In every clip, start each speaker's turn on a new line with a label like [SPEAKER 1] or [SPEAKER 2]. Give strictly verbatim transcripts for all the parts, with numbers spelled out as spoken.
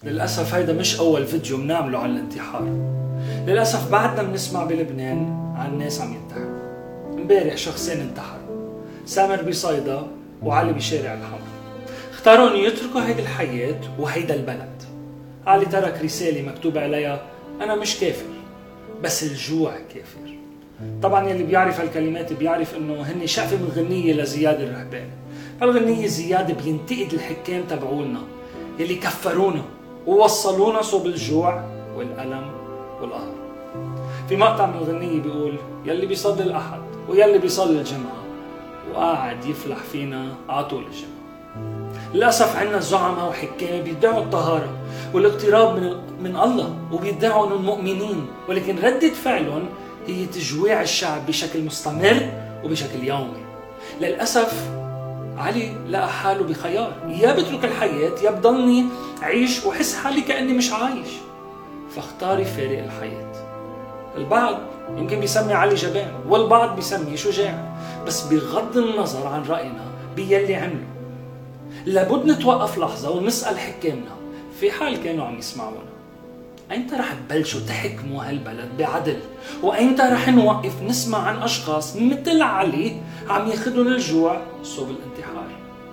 [SPEAKER 1] للأسف هيدا مش أول فيديو بنعمله عن الانتحار. للأسف بعدنا بنسمع بلبنان عن ناس عم ينتحروا. امبارح شخصين انتحروا، سامر بصيدا وعلي بشارع الحمراء. اختاروا انه يتركوا هيدي الحياة وهيدا البلد. علي ترك رسالة مكتوب عليها أنا مش كافر بس الجوع كافر. طبعا يلي بيعرف هالكلمات بيعرف انه هن شقفة من غنية لزياد الرهباني. هالغنية زياد بينتقد الحكام تبعولنا يلي كفرونا ووصلونا صوب الجوع والألم والقهر. في مقطع من الغنية بيقول يلي بيصلي الأحد ويلي بيصلي الجمعة وقاعد يفلح فينا عطول الجمعة. للأسف عنا زعماء وحكام بيدعوا الطهارة والاقتراب من من الله وبيدعوا انهم مؤمنين، ولكن ردة فعلهم هي تجويع الشعب بشكل مستمر وبشكل يومي. للأسف علي لقى حاله بخيار، يا بترك الحياة يا بضلني عيش وحس حالي كأني مش عايش، فاختار يفارق الحياة. البعض يمكن بيسمي علي جبان والبعض بيسميه شجاع، بس بغض النظر عن رأينا بيلي عمله لابد نتوقف لحظة ونسأل حكامنا في حال كانوا عم يسمعونا، أيمتى رح تبلشوا تحكموا هالبلد بعدل؟ وأيمتى رح نوقف نسمع عن أشخاص مثل علي عم ياخدون الجوع صوب الانتحار؟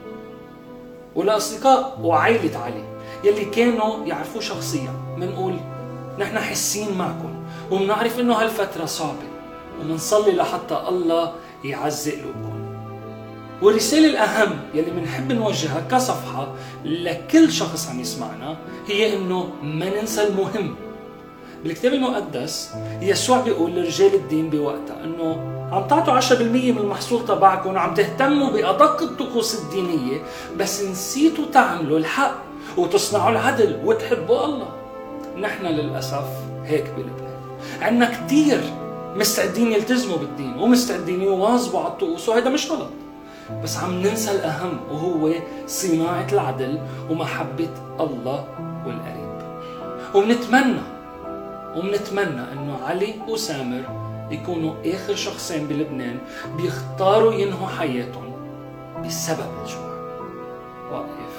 [SPEAKER 1] ولأصدقاء وعائلة علي يلي كانوا يعرفوه شخصيا منقول نحن حسين معكم ومنعرف إنه هالفترة صعبة ومنصلي لحتى الله يعزق قلوبكم. والرسالة الأهم يلي منحب نوجهها كصفحة لكل شخص عم يسمعنا هي إنه ما ننسى المهم. بالكتاب المقدس يسوع بيقول لرجال الدين بوقتها إنه عم تعطوا عشرة بالمية من المحصول تبعكم وعم تهتموا بأدق الطقوس الدينية، بس نسيتوا تعملوا الحق وتصنعوا العدل وتحبوا الله. نحن للأسف هيك بلبنان عنا كتير مستعدين يلتزموا بالدين ومستعدين يواظبوا على الطقوس، وهذا مش غلط، بس عم ننسى الأهم وهو صناعة العدل ومحبة الله والقريب. ومنتمنى ومنتمنى إنه علي وسامر يكونوا آخر شخصين بلبنان بيختاروا ينهوا حياتهم بسبب الجوع. واقف